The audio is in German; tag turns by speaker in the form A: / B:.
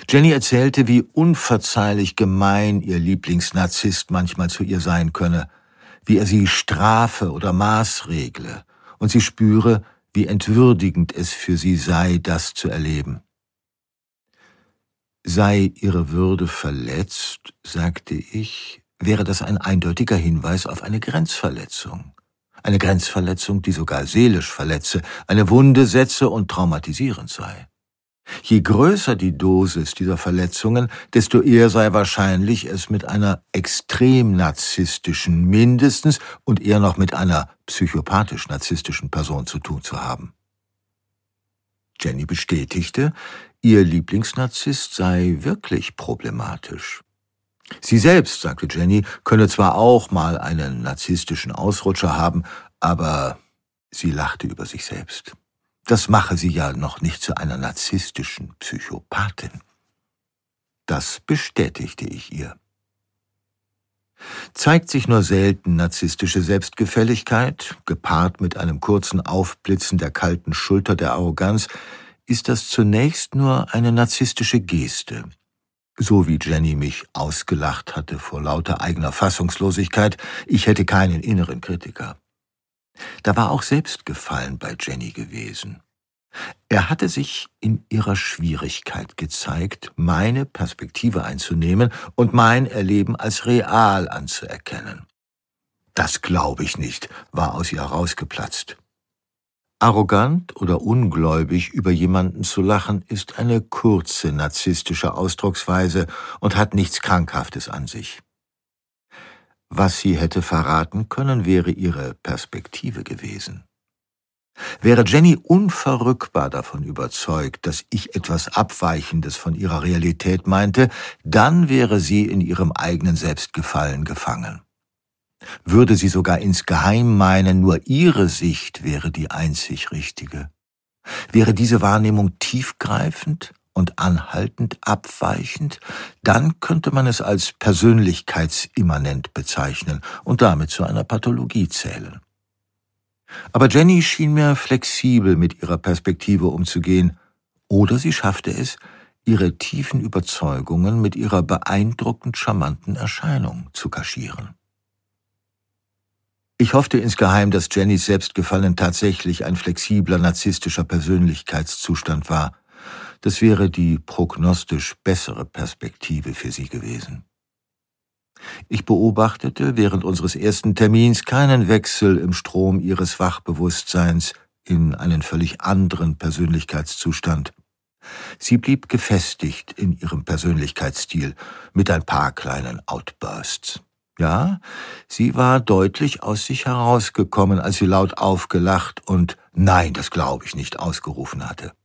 A: Jenny erzählte, wie unverzeihlich gemein ihr Lieblingsnarzisst manchmal zu ihr sein könne, wie er sie strafe oder maßregle, und sie spüre, wie entwürdigend es für sie sei, das zu erleben. Sei ihre Würde verletzt, sagte ich, wäre das ein eindeutiger Hinweis auf eine Grenzverletzung. Eine Grenzverletzung, die sogar seelisch verletze, eine Wunde setze und traumatisierend sei. Je größer die Dosis dieser Verletzungen, desto eher sei wahrscheinlich, es mit einer extrem narzisstischen mindestens und eher noch mit einer psychopathisch-narzisstischen Person zu tun zu haben. Jenny bestätigte, ihr Lieblingsnarzisst sei wirklich problematisch. Sie selbst, sagte Jenny, könne zwar auch mal einen narzisstischen Ausrutscher haben, aber sie lachte über sich selbst. Das mache sie ja noch nicht zu einer narzisstischen Psychopathin. Das bestätigte ich ihr. Zeigt sich nur selten narzisstische Selbstgefälligkeit, gepaart mit einem kurzen Aufblitzen der kalten Schulter der Arroganz, ist das zunächst nur eine narzisstische Geste. So wie Jenny mich ausgelacht hatte vor lauter eigener Fassungslosigkeit, ich hätte keinen inneren Kritiker. Da war auch Selbstgefallen bei Jenny gewesen. Er hatte sich in ihrer Schwierigkeit gezeigt, meine Perspektive einzunehmen und mein Erleben als real anzuerkennen. Das glaube ich nicht, war aus ihr herausgeplatzt. Arrogant oder ungläubig über jemanden zu lachen, ist eine kurze narzisstische Ausdrucksweise und hat nichts Krankhaftes an sich. Was sie hätte verraten können, wäre ihre Perspektive gewesen. Wäre Jenny unverrückbar davon überzeugt, dass ich etwas Abweichendes von ihrer Realität meinte, dann wäre sie in ihrem eigenen Selbstgefallen gefangen. Würde sie sogar insgeheim meinen, nur ihre Sicht wäre die einzig richtige. Wäre diese Wahrnehmung tiefgreifend und anhaltend abweichend, dann könnte man es als persönlichkeitsimmanent bezeichnen und damit zu einer Pathologie zählen. Aber Jenny schien mir flexibel mit ihrer Perspektive umzugehen, oder sie schaffte es, ihre tiefen Überzeugungen mit ihrer beeindruckend charmanten Erscheinung zu kaschieren. Ich hoffte insgeheim, dass Jennys Selbstgefallen tatsächlich ein flexibler narzisstischer Persönlichkeitszustand war. Das wäre die prognostisch bessere Perspektive für sie gewesen. Ich beobachtete während unseres ersten Termins keinen Wechsel im Strom ihres Wachbewusstseins in einen völlig anderen Persönlichkeitszustand. Sie blieb gefestigt in ihrem Persönlichkeitsstil mit ein paar kleinen Outbursts. Ja, sie war deutlich aus sich herausgekommen, als sie laut aufgelacht und »Nein, das glaube ich nicht« ausgerufen hatte.